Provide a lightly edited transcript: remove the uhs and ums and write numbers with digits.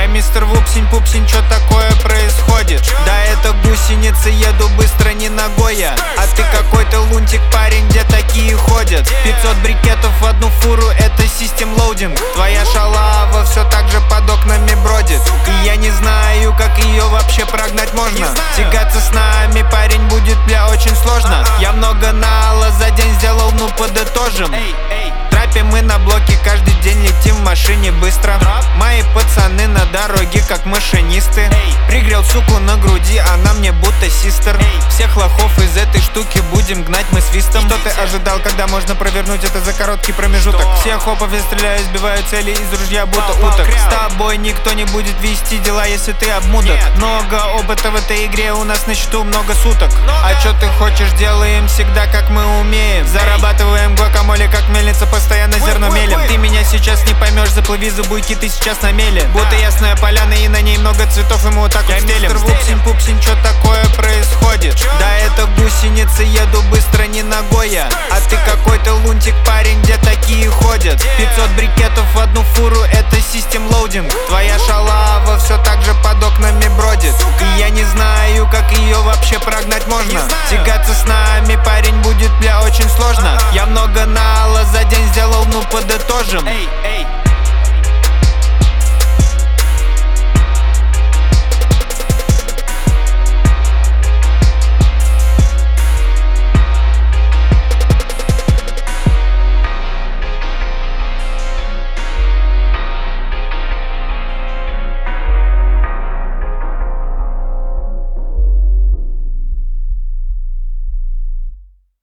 Я мистер Вупсень-пупсень, чё такое происходит? Да это гусеницы, еду быстро, не ногой я. А ты какой-то лунтик, парень, где такие ходят? 500 брикетов в одну фуру, это систем лоудинг. Твоя шалава все так же под окнами бродит. И я не знаю, как ее вообще прогнать можно. Тягаться с нами, парень, будет, бля, очень сложно. Я много нала за день сделал, ну подытожим. Трапе мы на блоке, каждый день летим в машине быстро. Мои пацаны на дороге, как машинисты. Пригрел суку на груди, она мне будто систер. Всех лохов из этой штуки будем гнать мы свистом. Что ты ожидал, когда можно провернуть это за короткий промежуток? Всех хопов я стреляю, сбиваю цели из ружья, будто уток. С тобой никто не будет вести дела, если ты обмудок. Много опыта в этой игре, у нас на счету много суток. А чё ты хочешь, делаем всегда как мы умеем. Зарабатываем гуакамоле, как мельница, постоянно зерно мелем. Ты меня сейчас не поймешь, заплыви за буйки, ты сейчас на меле. Будто ясная поляна и на ней много цветов, и мы вот так вот стелем. Мистер Вупсень-пупсень, чё такое происходит? Да это гусеницы, еду быстро, не ногой я. А ты какой-то лунтик, парень, где такие ходят? 500 брикетов в одну фуру, это систем лоудинг. Твоя шалава все так же под окнами бродит. И я не знаю, как ее вообще прогнать можно. Тягаться с нами, парень, будет, бля, очень сложно. Я много нала за день сделал, ну подытожим.